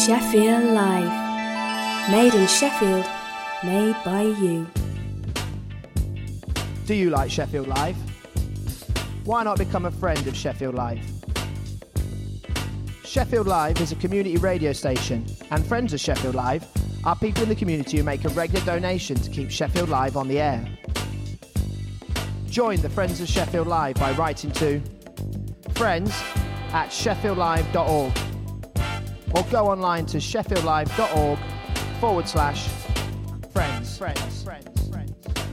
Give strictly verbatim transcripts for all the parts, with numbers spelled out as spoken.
Sheffield Live. Made in Sheffield, made by you. Do you like Sheffield Live? Why not become a friend of Sheffield Live? Sheffield Live is a community radio station, and friends of Sheffield Live are people in the community who make a regular donation to keep Sheffield Live on the air. Join the Friends of Sheffield Live by writing to friends at sheffield live dot org or go online to sheffieldlive.org forward slash friends. Friends. Friends. Friends.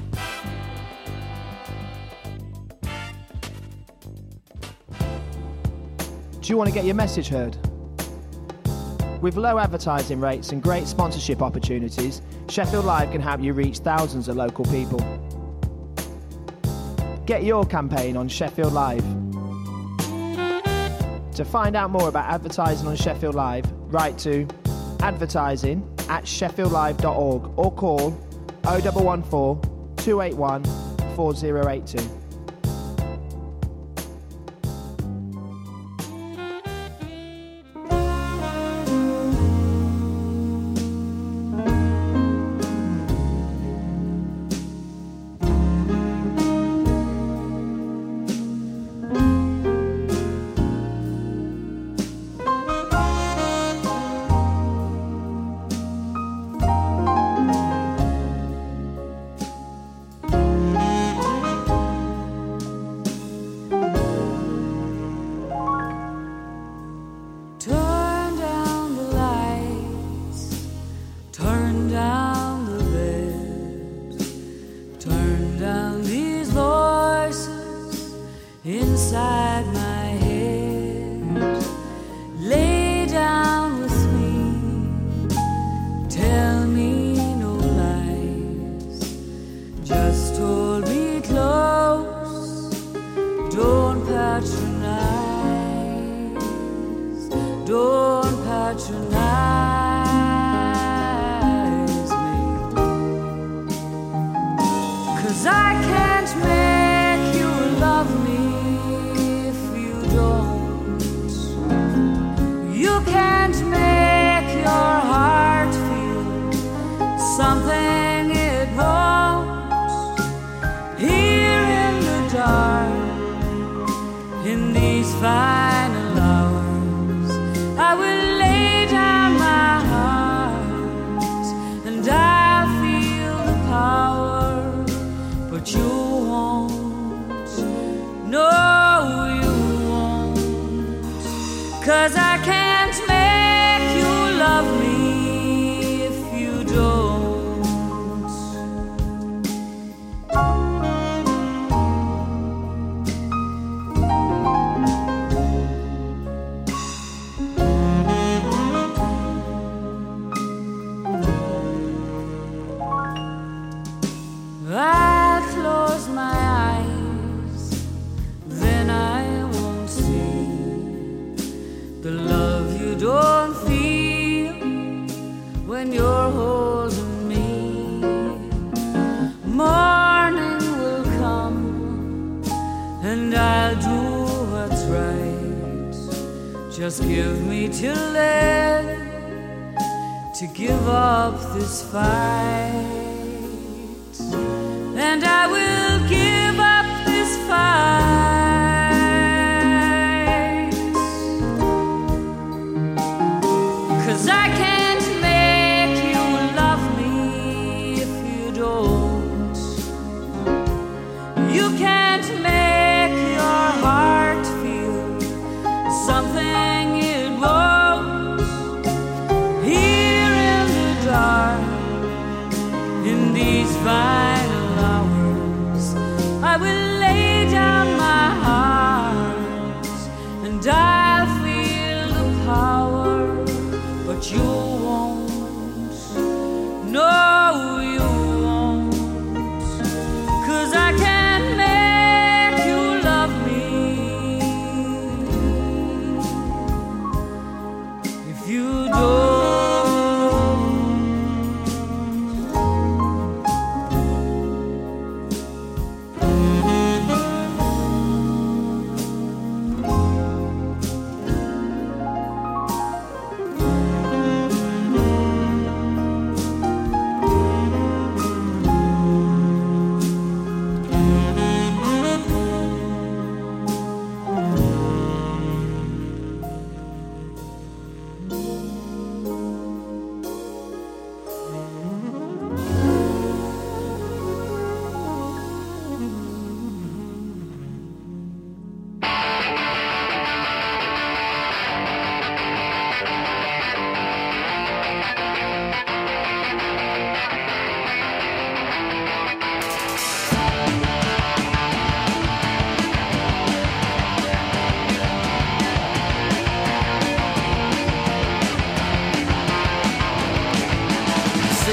Do you want to get your message heard? With low advertising rates and great sponsorship opportunities, Sheffield Live can help you reach thousands of local people. Get your campaign on Sheffield Live. To find out more about advertising on Sheffield Live, write to advertising at sheffield live dot org or call oh one one four, two eight one, four oh eight two. Just give me till then to give up this fight, and I will give up this fight, 'cause I can't make you love me if you don't. You can't make your heart feel something final hours. I will lay down my heart and I'll feel the power, but you won't. No, you won't, 'cause I can't make you love me if you don't.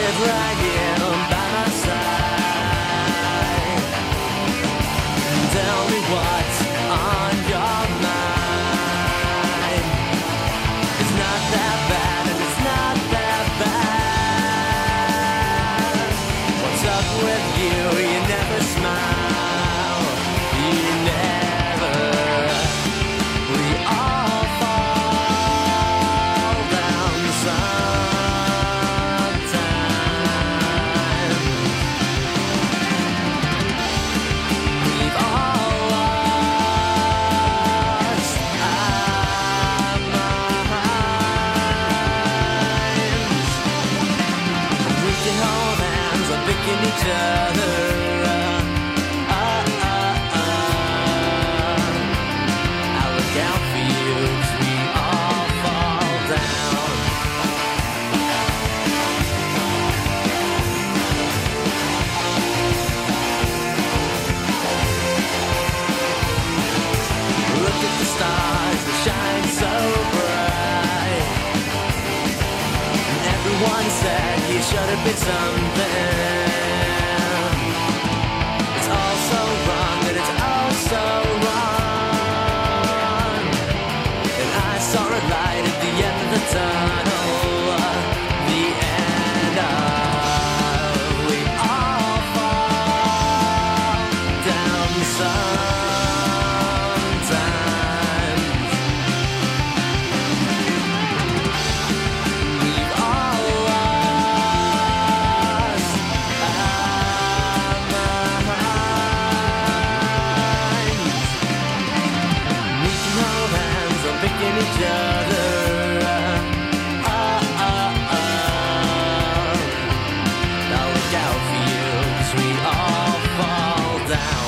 is right here by my side. Tell me what's on your mind. It's not that bad and it's not that bad. What's up with you? You never smile. You never. We all fall down sometime. We've all lost our minds. We can hold hands or picking each other. One said you should have been something. It's all so wrong and it's all so wrong. And I saw a light at the end of the tunnel. The end of we all fall down sometimes. We've all lost our minds. We can hold hands or picking each other. Oh, oh, oh. Now look out for you, 'cause we all fall down.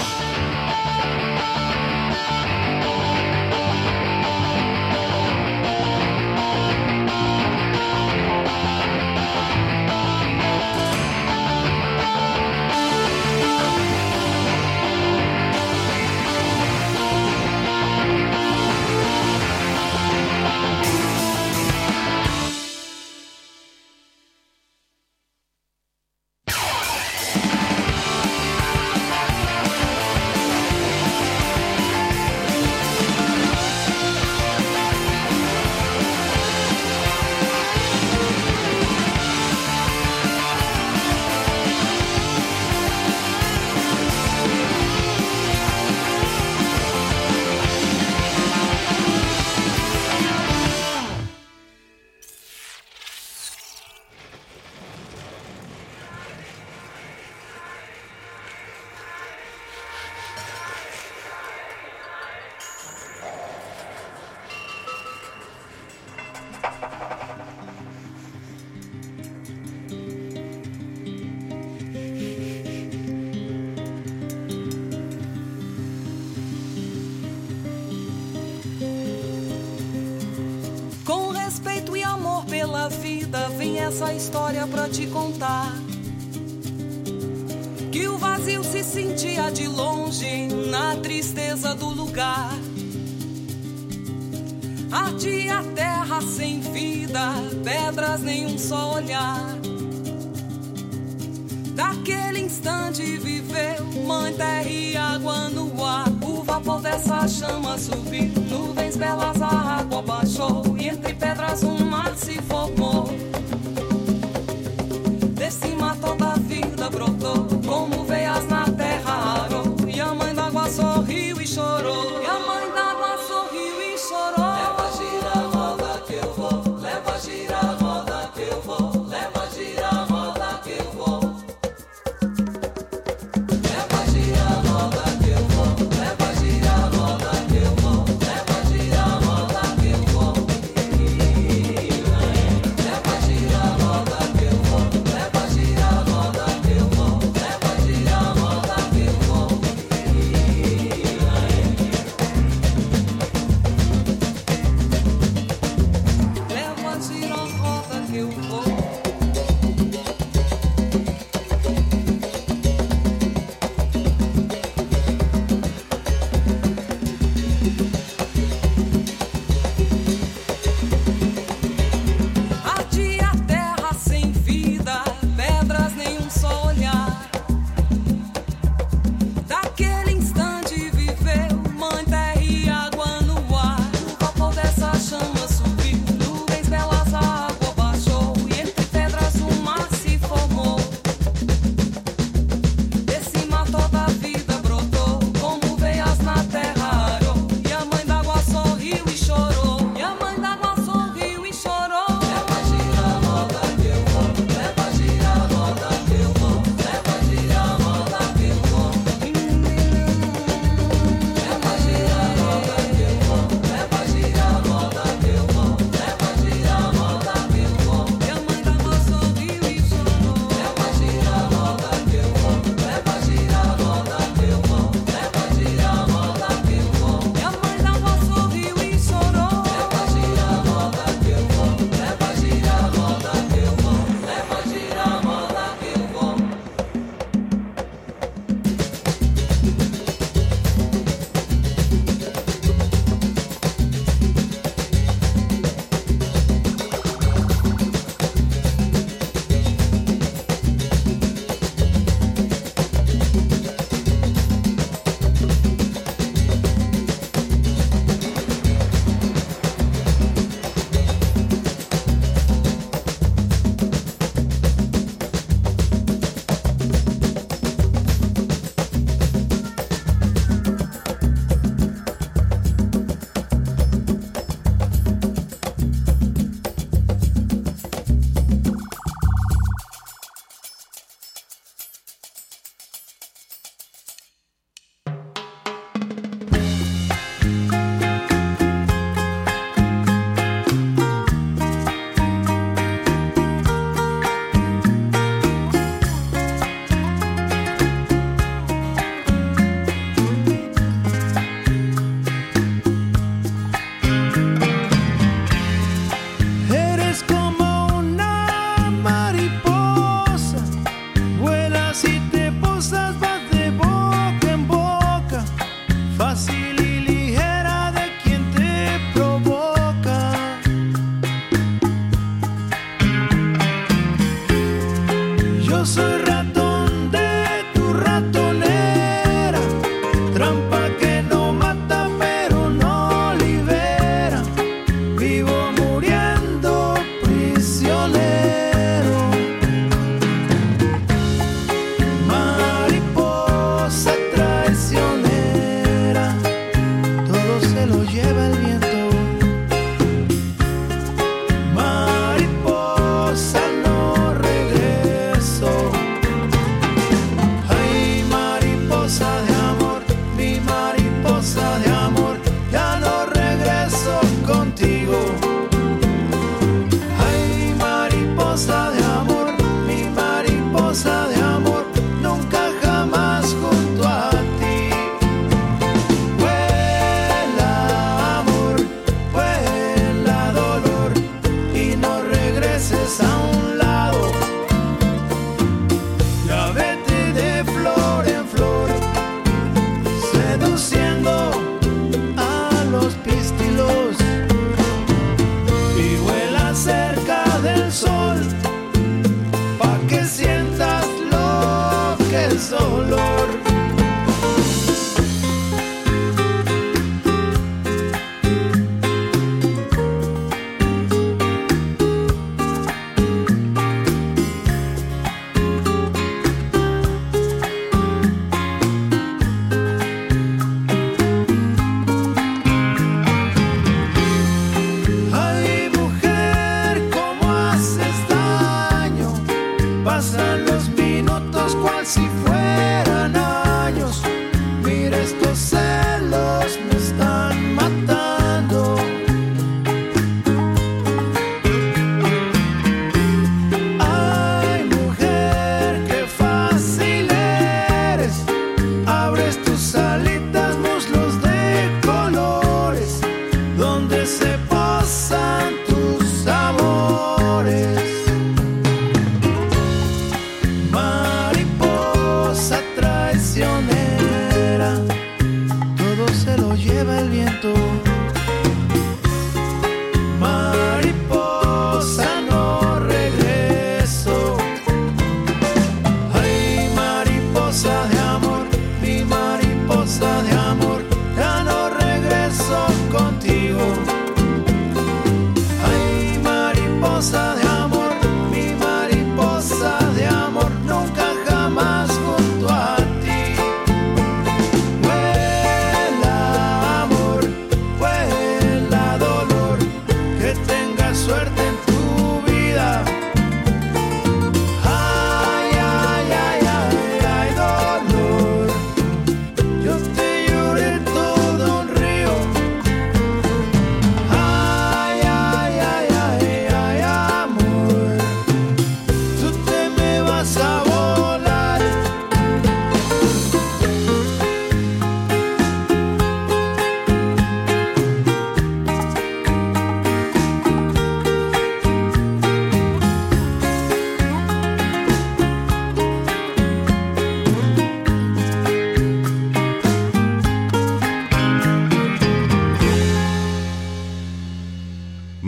Com respeito e amor pela vida, vem essa história pra te contar. Que o vazio se sentia de longe na tristeza do lugar. Ardia a terra sem vida, pedras nenhum só olhar. Daquele instante viveu mãe terra e água no ar. O vapor dessa chama subiu, nuvens belas a água baixou. E entre pedras um mar se formou. Desse mar toda a vida brotou, como veias na terra arou. E a mãe d'água sorriu e chorou. E a mãe d'água sorriu e chorou. Leva gira a roda que eu vou, leva gira a roda que eu vou, leva gira a roda que eu vou. Leva gira a roda que eu vou, leva gira a roda que eu vou, leva gira a roda que eu vou.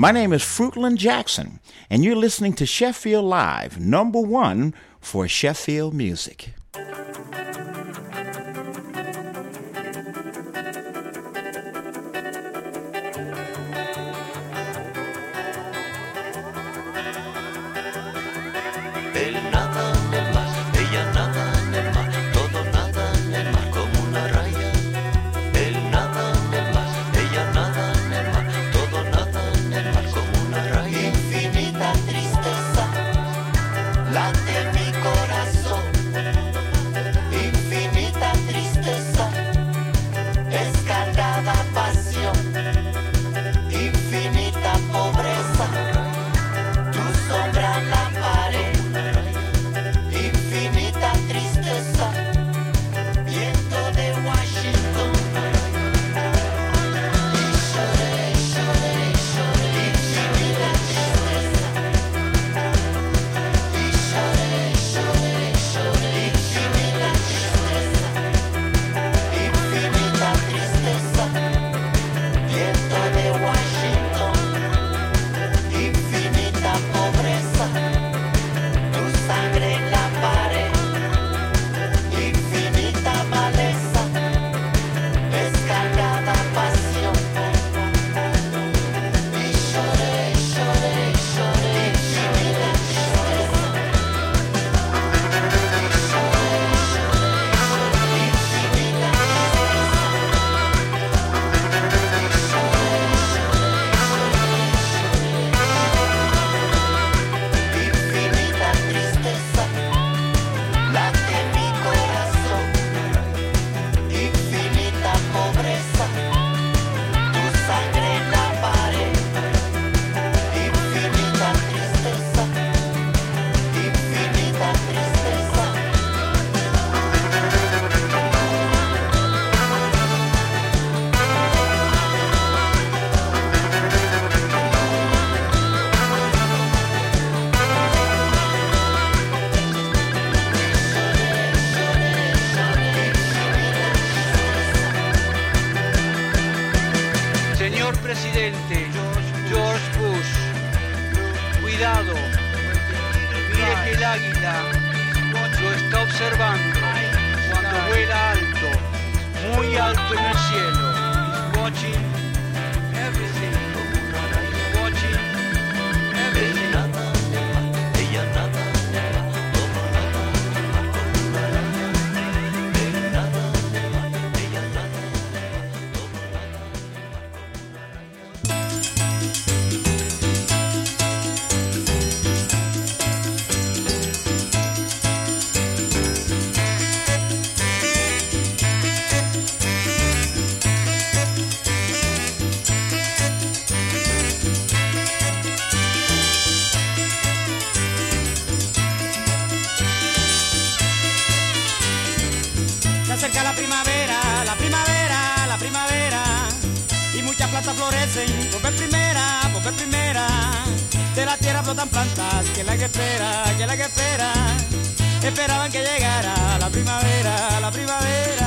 My name is Fruitland Jackson, and you're listening to Sheffield Live, number one for Sheffield music. Él nada en el mar, ella nada en el mar, todo nada en el mar como una raya. Él nada en el mar, ella nada en el mar, todo nada en el mar como una raya. Infinita tristeza late mi corazón. Infinita tristeza, escaldada pasión. Infinita pobreza, tu sombra en la pared. Infinita tristeza, viento de Washington. Y lloré, lloré, lloré. Infinita tristeza. Y lloré, lloré, lloré. Infinita tristeza. Infinita tristeza, viento de Washington. Infinita pobreza, tu sangre en la pared. Infinita maleza, descargada pasión. Y lloré, lloré, lloré. Infinita tristeza. Infinita tristeza, late mi corazón. Infinita pobreza, tu sangre en la pared. Infinita tristeza, infinita tristeza. Señor presidente George Bush, cuidado, mire que el águila lo está observando cuando vuela alto, muy alto en el cielo. He's watching everything. He's watching everything. Nada en el mar, ella nada en el mar, todo nada en el mar como una raya. Él nada en el mar, ella nada en el mar, todo nada en el mar como una raya. Se acerca la primavera, la primavera, la primavera. Y muchas plantas florecen por vez primera, por vez primera. De la tierra brotan plantas, que es la que espera, que es la que espera. Esperaban que llegara la primavera, la primavera.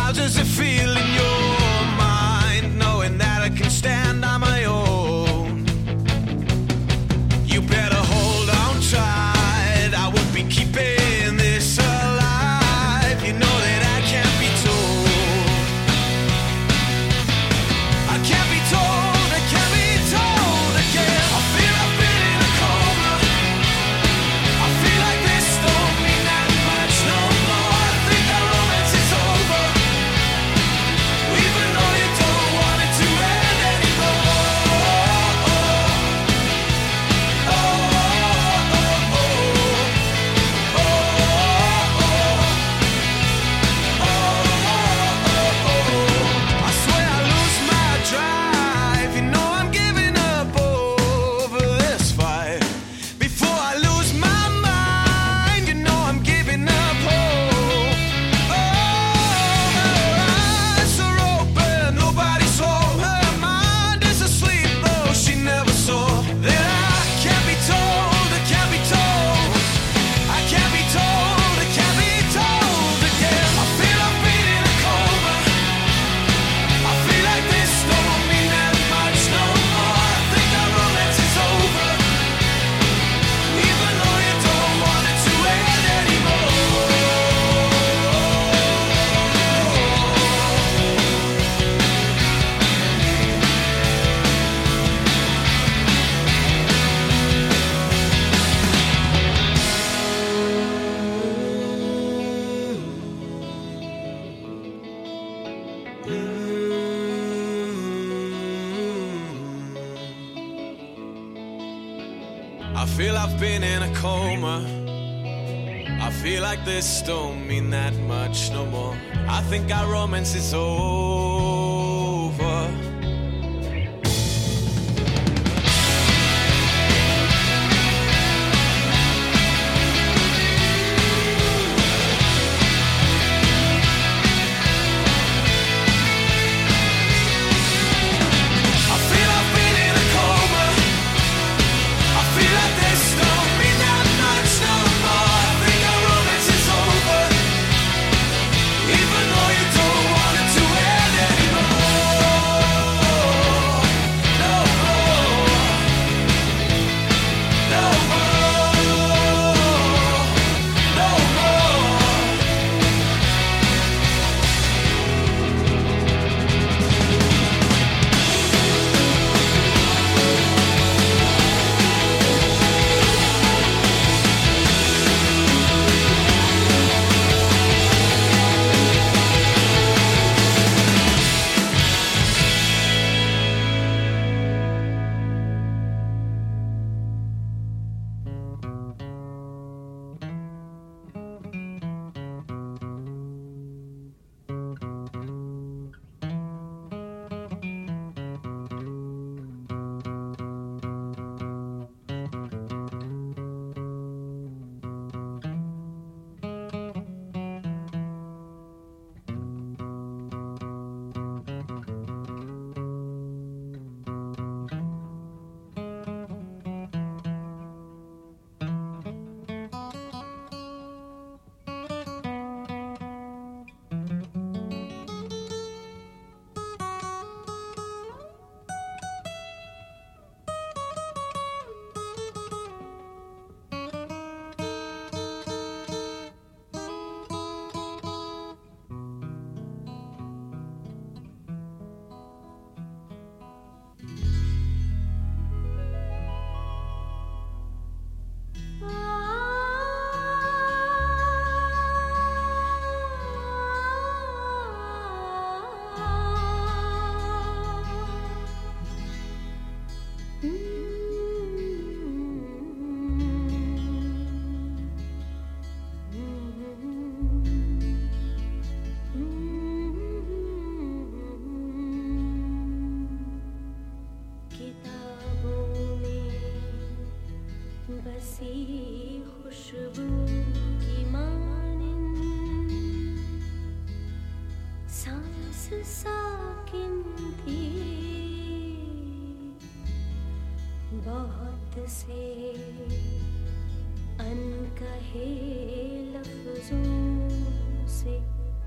How does it feel in your mind, knowing that I can stand on my own? You better hold on tight, I would be keeping this alive. You know that I can't be told. I can't be told, I can't be told again. I feel I've been in a coma. I feel like this don't mean that much no more. I think our romance is over, even though you don't want it to end anymore. Oh, oh, oh, oh, oh, oh. I swear I lose my drive. You know I'm giving up over this fight. Before I lose my mind, you know I'm giving up hope. Oh, her eyes are open, nobody's home. Her mind is asleep, though she never saw that I can't be told, I can't be told. I can't be told, I can't be told again. I feel I've been in a coma. I feel like this don't mean that much no more. I think our romance is over, even though you don't want it to end anymore. I feel I've been in a coma. I feel like this don't mean that much no more. I think our romance is over. I feel I've been in a coma. I feel like this don't mean that much no more. I think our romance is over, even though you don't want it to end anymore. No more, no more, no more. बहुत से अनकहे लफ्जों से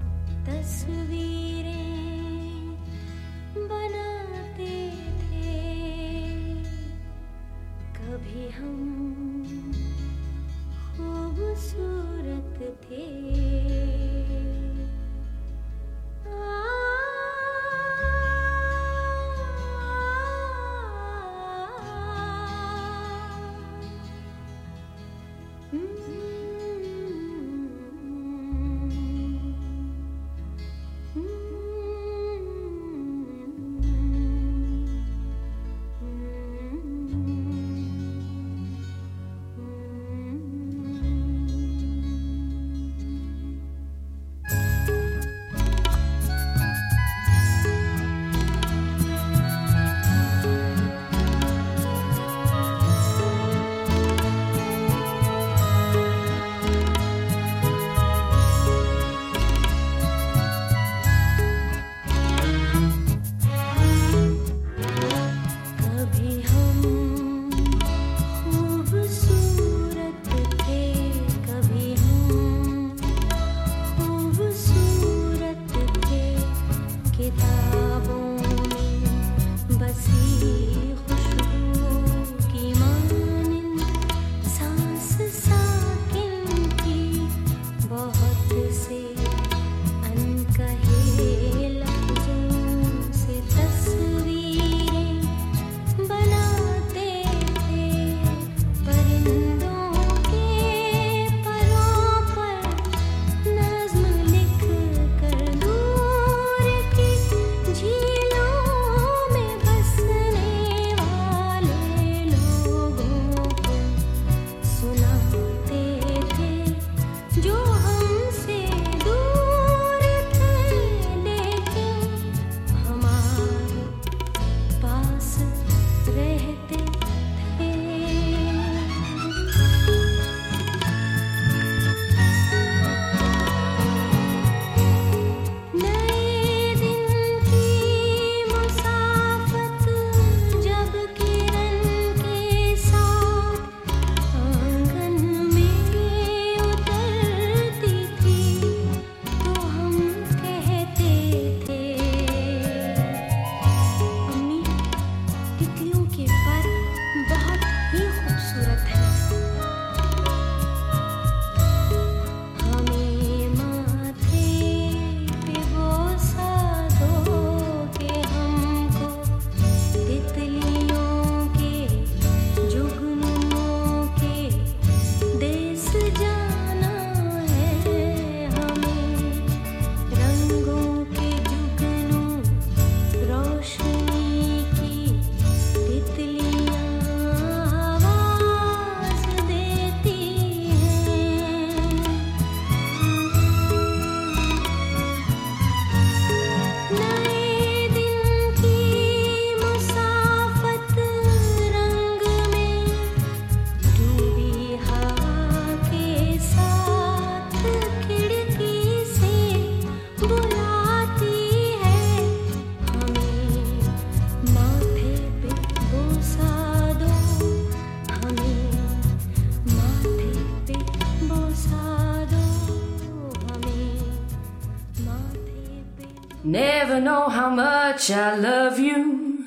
Never know how much I love you.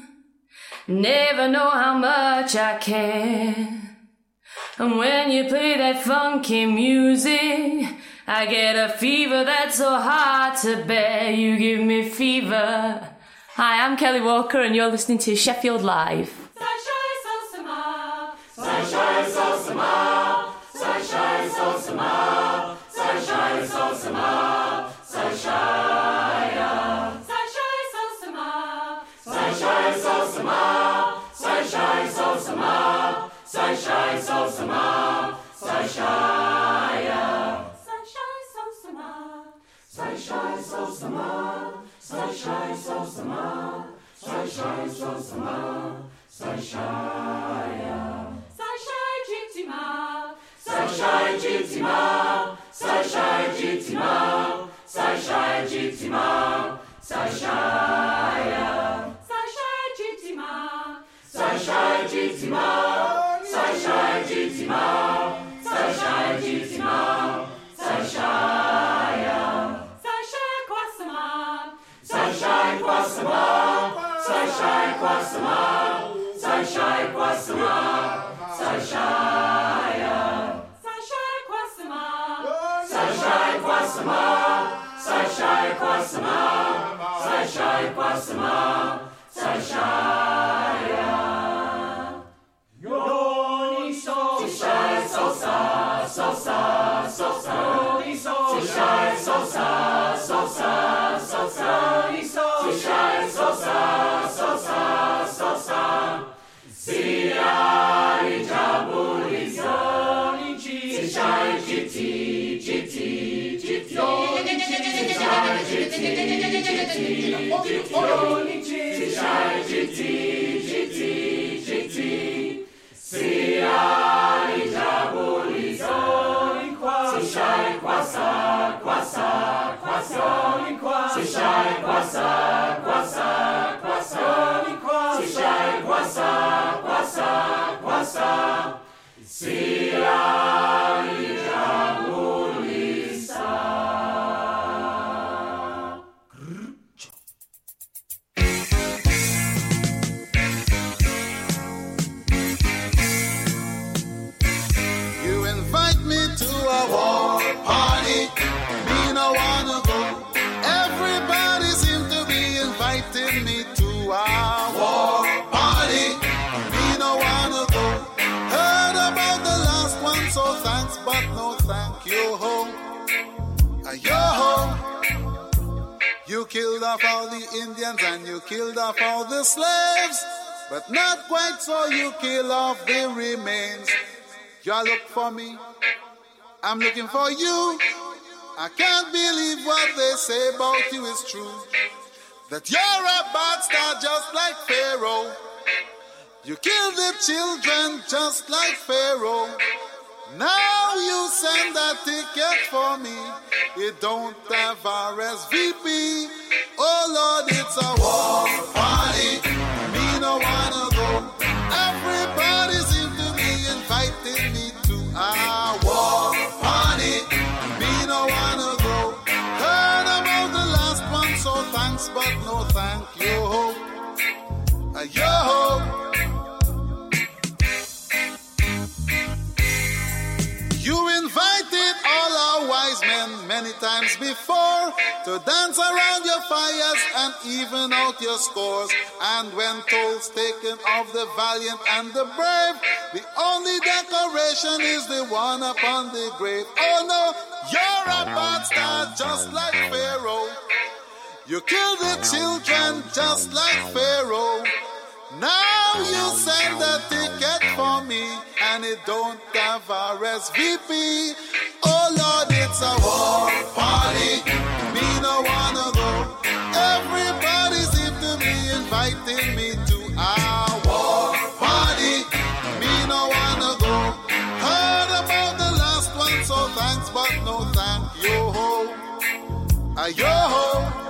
Never know how much I care. And when you play that funky music, I get a fever that's so hard to bear. You give me fever. Hi, I'm Kelly Walker and you're listening to Sheffield Live. Sunshine, so summer. Sunshine, so summer. Sunshine, so summer. Sunshine, so summer. Sunshine. Sunshine, so summer. Sunshine, so summer. Sunshine, so summer. Sunshine, so summer. Sunshine. Sunshine, so summer. Sunshine, so summer. Sunshine, so summer. Sunshine, so summer. Sunshine. Sunshine, gittima. Sunshine, gittima. Sunshine, gittima. Sunshine, gittima. Sunshine. Sunshine, gittima. Sunshine, gittima. Sunshine, gittima. Sunshine, gittima. Sunshine. Sunshine, Kwasama, Sai Shai Kwasama, Sai Shai Kwasama, Sai Shai. Sai Shai Kwasama, Sai Shai Kwasama, Sai Shai Kwasama, Sai Shai Kwasama, Sai Shai. Yoniso, Tishai Sosa, Sosa, Sosa, Yoniso, Tishai Sosa, Sosa, Sosa, Yoniso, Tishai Sosa, Sosa, Sosa, Siari Jabulisa, Tishai Jiti, Jiti, Jiti, Tishai Jiti, Jiti, Tishai Jiti, Jiti, Jiti, Siari Jabulisa, Tishai Kwasa, Kwasa, Kwasa, Tishai Kwasa, Kwasa, Kwasa, Tishai Kwasa, Kwasa, Kwasa, Siari Jabulisa. You invite me to a war party, me no wanna go. Everybody seem to be inviting me to a war party, me no wanna go. Heard about the last one, so thanks, but no thank you, ho. Yo ho. You killed off all the Indians and you killed off all the slaves, but not quite so you kill off the remains. You look for me, I'm looking for you. I can't believe what they say about you is true, that you're a bastard just like Pharaoh. You kill the children just like Pharaoh. Now you send a ticket for me, it don't have R S V P. Oh Lord, it's a war party, me no wanna go. Everybody seem to be inviting me to a war party, me no wanna go. Heard about the last one, so thanks, but no thank you, ho. Yo ho. You invited all our wise men many times before to dance around your fires and even out your scores. And when tolls taken of the valiant and the brave, the only decoration is the one upon the grave. Oh no, you're a bastard just like Pharaoh. You kill the children just like Pharaoh. Now you send a ticket for me and it don't have R S V P. Oh Lord, it's a war party, me no wanna go. Everybody seem to be inviting me to a war party, me no wanna go. Heard about the last one, so thanks, but no thank you, ho. Yo ho.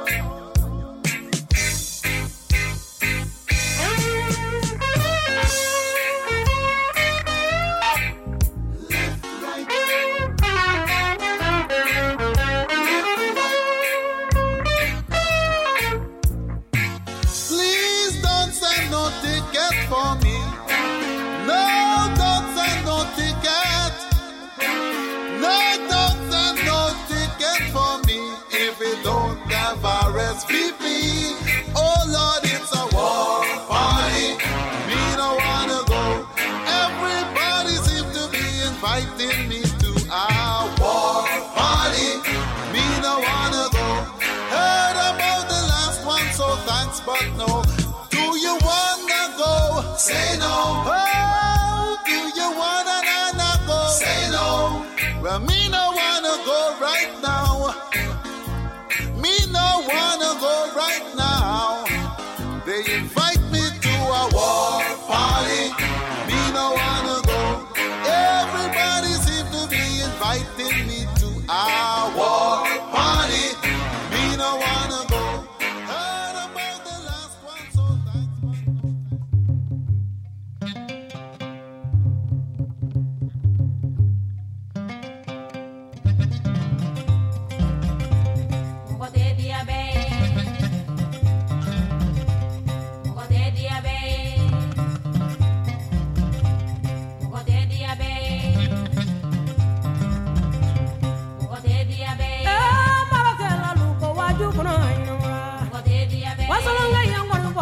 For me, no, don't send no ticket. No, don't send no ticket for me if it don't have R S V P. Oh Lord, it's a war party, me no wanna go. Everybody seem to be inviting me to a war party, me no wanna go. Heard about the last one, so thanks, but no. Do you wanna go? Say no. Oh, do you wanna not go? Say no. Well, me no wanna go right now. Me no wanna go right now. They invite me to a war party. Me no wanna go. Everybody seem to be inviting me to a war party. Me no wanna go. Heard about the last one, so thanks.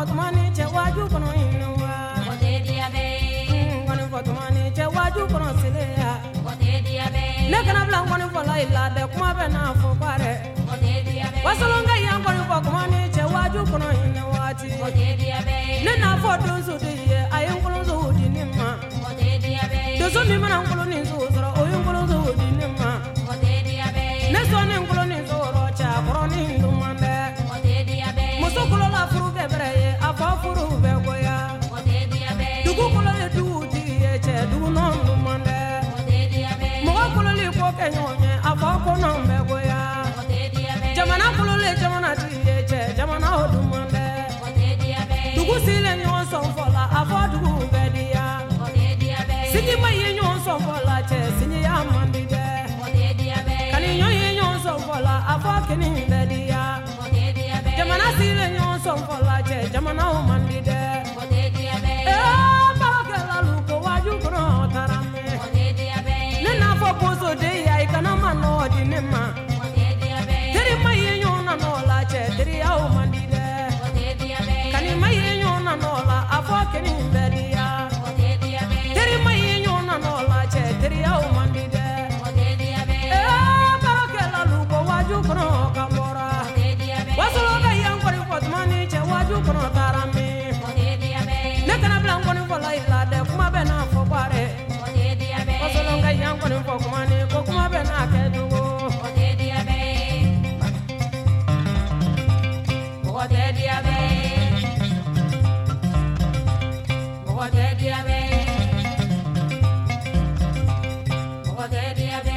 fotumani che waju kono inwa. Ote diabe. Kono fotumani che waju kono silea. Ote diabe. Ne kana blan kono fola ila de kuma be na fo kware. Ote diabe. Wasolonga yang kono fotumani che waju kono inwa ti. Ote diabe. Ne na fo dozo de ye ayun kono zo di nimma. Ote diabe. Dozo mi mana kono ni zo zoro oyun kono zo di nimma. Ote diabe. Ne so ni kono ni zo ro cha kono ni ndumande. Ote diabe. Muso kono la furu ke breye afa furu be goya. Ote diabe. Dugu kono le du di ye che du no ndumande. Ote diabe. Mo kono li ko ke nyonye afa kono be goya. Ote diabe. Jamana kono le jamana di ye che jamana odumande. Ote diabe. Dugu sile nyon son fola afa dugu be dia. Ote diabe. Sigi ma ye nyon son fola che sigi ya mandi de. Ote diabe. Kani nyon ye nyon son fola afa kini be dia. Ote diabe. Jamana sile nyon son fola che jamana o mandi de. Ote diabe. Eh baraka la lu ko waju kono tarame. Ote diabe. Ne na fo poso de ya ikana mano di ne ma. Ote diabe. Teri ma ye nyon na no la che teri ya o mandi de. Ote diabe. Kani ma ye nyon na no la afa kini be dia. Ote diabe. Teri ma ye nyon na no la che teri ya o mandi de. Ote diabe. Eh baraka la lu ko waju kono kambora. Ote diabe. Wasolo ga yang kori fotmani che waju kono tarame. Ote diabe. Ne kana blan koni fola ila de kuma be na fo bare. Ote diabe. Wasolo ga yang koni fo kuma ni ko kuma be na ke dugo. Ote diabe. Ote diabe. Ote diabe. Ote diabe.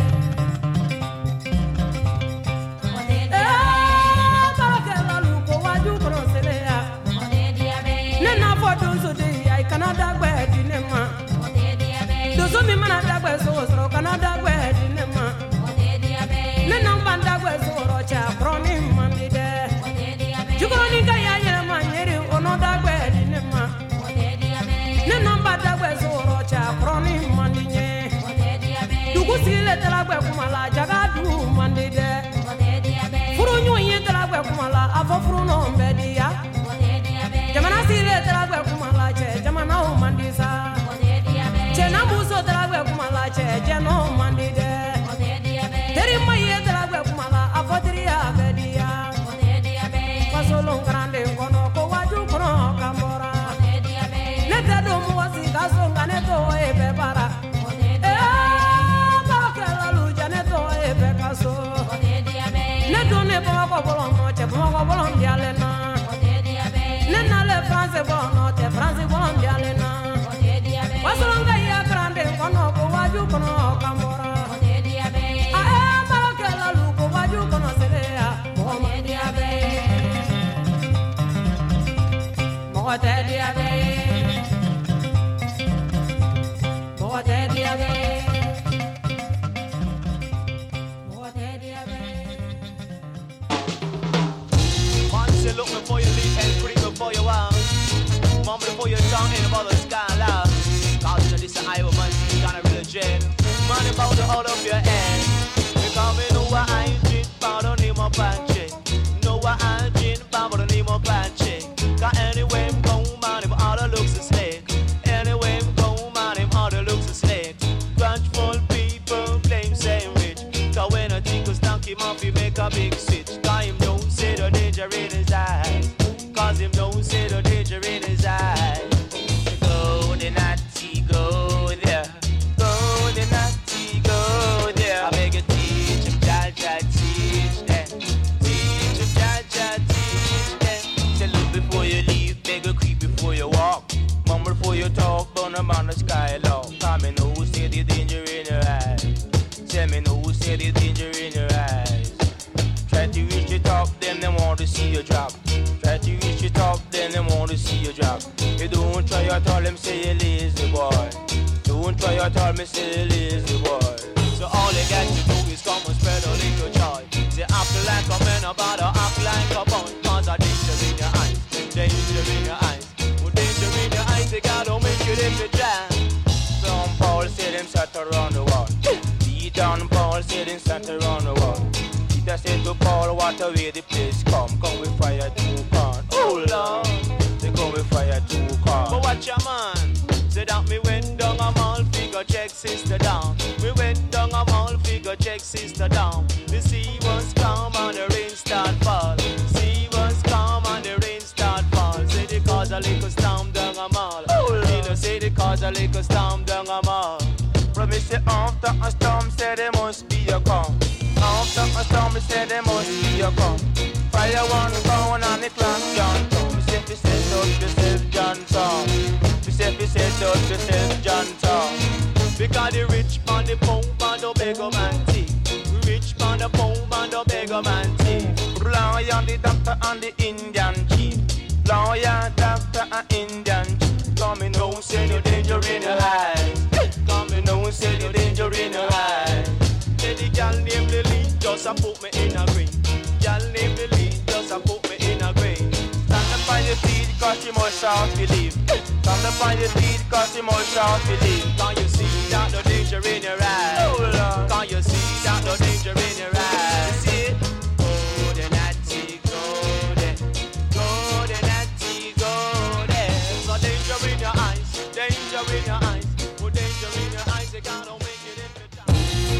Ote Eh diabe. baraka la lu ko waju kono selea. Ote diabe. Ne na fo dozo de ya kana dagbe di ne ma. Ote diabe. Dozo mi mana dagbe so so kana dagbe di ne ma. Ote diabe. Ne na mban dagbe so ro cha kroni mandi de. Ote diabe. Jukoro ni ga ya yere ma nyeri ono dagbe di ne ma. Ote diabe. Ne na mba dagbe so ro cha kroni mandi nye. Ote diabe. Dugu sile dagbe kuma la jaga du mandi de. Ote diabe. Furu nyu ye dagbe kuma la afo furu no mbedi ya. Ote diabe. Jamana sile dagbe kuma la che jamana o mandi sa. Ote diabe. Che na muso dagbe kuma la che je no mandi de. Ote diabe. Teri ma ye dagbe kuma la afo teri ya bedi ya. Ote diabe. Fasolo grande kono ko waju kono kambora. Ote diabe. Ne te do mu wasi kaso ngane to e be bara. Ote Eh baraka la lu jane to e be kaso. Ote diabe. Ne do ne bama ko bolon no che bama ko bolon diale na. Ote diabe. Ne na le France bolon no che France bolon diale na. Ote diabe. Fasolo nga ya grande kono ko waju kono kambora. Ote diabe. Ah eh baraka la lu ko waju kono selea. Ote diabe. Ote diabe. Ote diabe. Ote diabe. Man say look before you leap and creep before you walk. Mom before you tongue in about the sky love. Cause you know this is Iowa man, you got a religion. Man about the all of your head. Because me know what I did, but don't need more panche. Know what I did, but don't need more panche. Cause anyway, I'm going man, if all the looks is slick. Anyway, I'm going man, if all the looks is slick. Grudgeful people claim same rich. Cause when a tickle stank him off, he make a big switch. Cause him don't see the danger in his eyes. Cause him don't see the danger in his eyes. Go the natty, go there. Go the natty, go there. I beg you teach him, Jaja, teach them. Teach him, Jaja, teach them. Say look before you leave, beg you creep before you walk. Mumble before you talk, burn them on the skylark. Cause me know who say the danger in your eyes. Tell me know who say the danger in your eyes. Try to reach the top, then they want to see you drop. Try to reach the top, then they want to see you drop. You don't try at all, them say you lazy boy. Don't try at all, me say you lazy boy. So all you got to do is come and spread a little joy. Say act like a man, about to act like a bun. Cause a danger in your eyes, danger in your eyes. Well, danger in your eyes, they gotta make it if you try. Some Paul said him sat around the wall. Beat down Paul said him sat around the wall. Peter said to Paul, what a way the place come. Come with fire to burn. Oh Lord. sister down. We went down a mall, figure check sister down. The sea was calm and the rain start fall. Sea was calm and the rain start fall. Say the cause a little storm down a mall. You know say the cause a little storm down a mall. Promise say after a storm, say there must be a calm. After a storm, say there must be a calm. Fire one down and the clock John Tom. Me say fi set up yourself John Tom. Me say fi set up yourself John Tom. Because the rich man the poor man the beggar man thief. Rich man the poor man the beggar man thief. Lawyer the doctor and the Indian chief. Lawyer, doctor and Indian chief. Come in home say no danger in your life. Come in home say no danger in your life. Say the girl named Lily just a put me in a ring. Girl named Lily just a put me in a grave. Stand up on your feet cause she must short believe. Stand up on your feet cause she must short believe. Can you see that no danger in your eyes? Can you see that no danger in your eyes? See it? Go the natty, go there. Go the natty, go there. So danger in your eyes, danger in your eyes. Oh danger in your eyes, you can't make it if you try.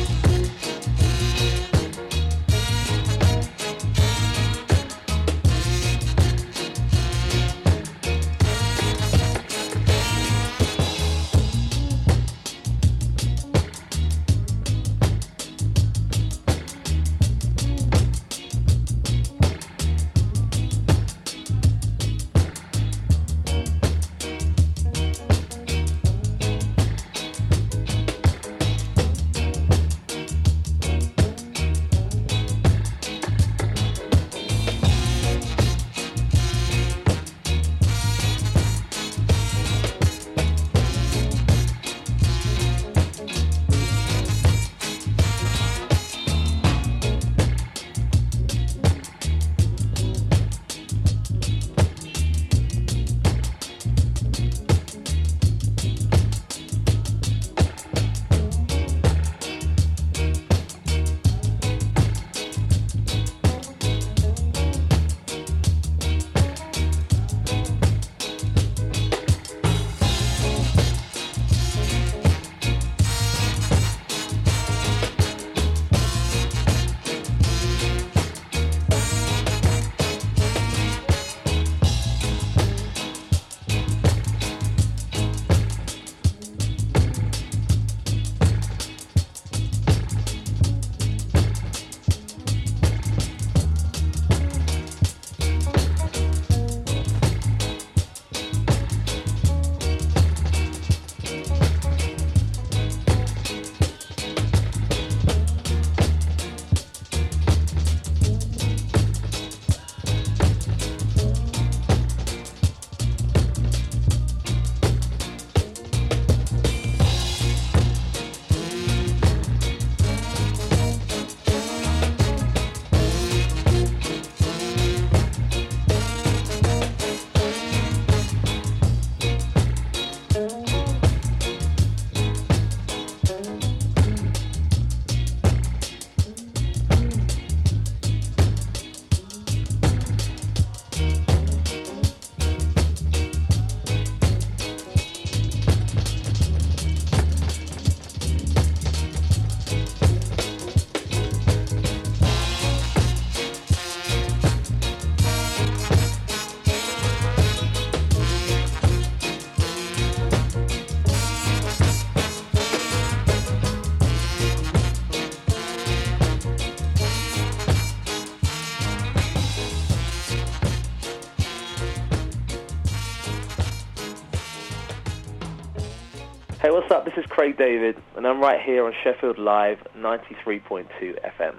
Hey, what's up? This is Craig David, and I'm right here on Sheffield Live, ninety-three point two F M.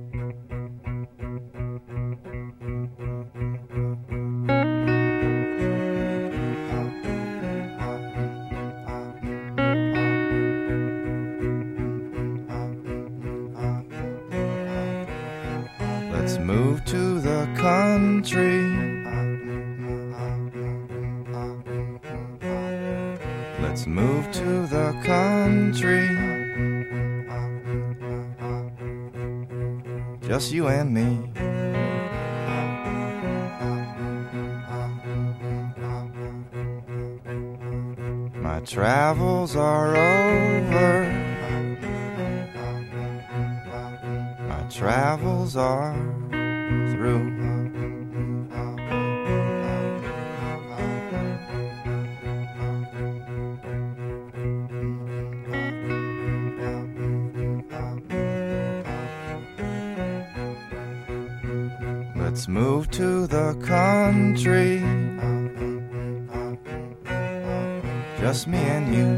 Let's move to the country. Let's move to the country. Just you and me. My travels are over. My travels are through. Let's move to the country, just me and you.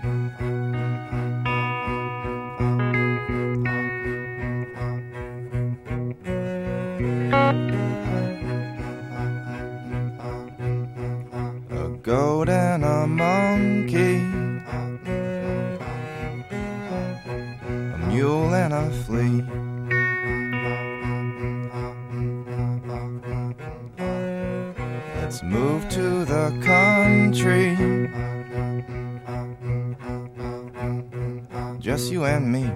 A goat and a monkey, a mule and a flea. Let's move to the country, just you and me.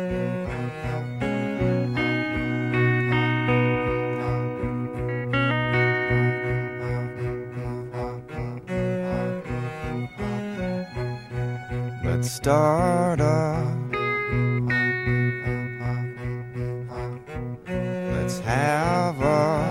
Let's start up. Let's have a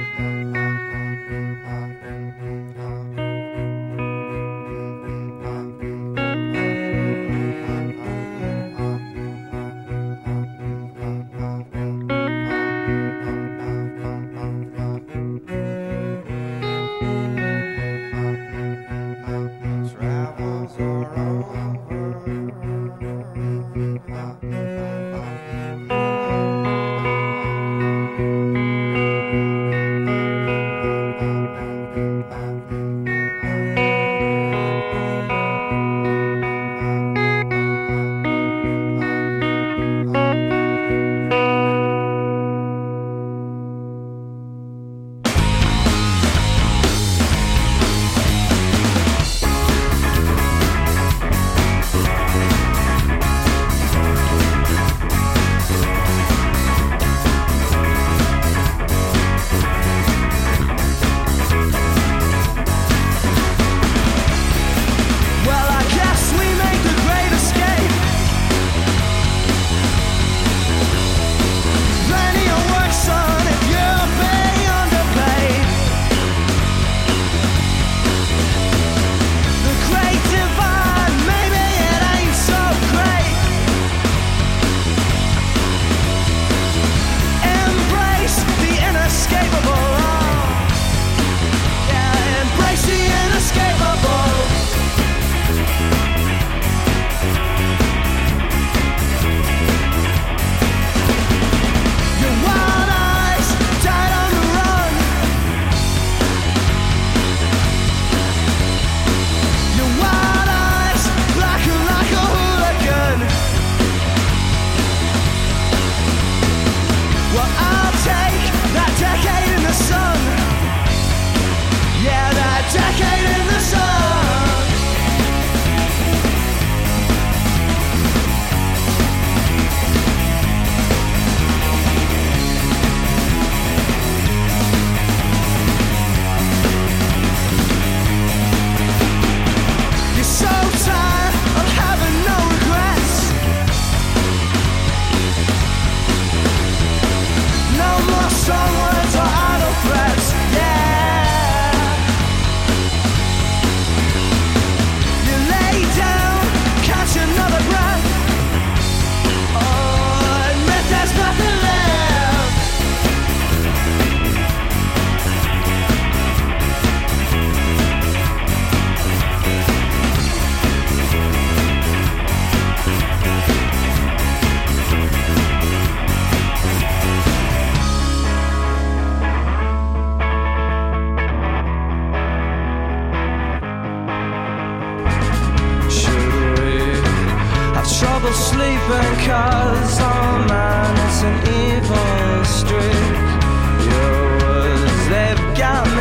sleeping cause all mine is an evil street. Your words, they've got me